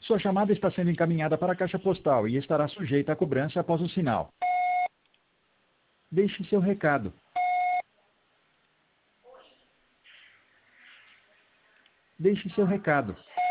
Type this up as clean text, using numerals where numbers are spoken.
Sua chamada está sendo encaminhada para a caixa postal e estará sujeita à cobrança após o sinal. Deixe seu recado. Deixe seu recado.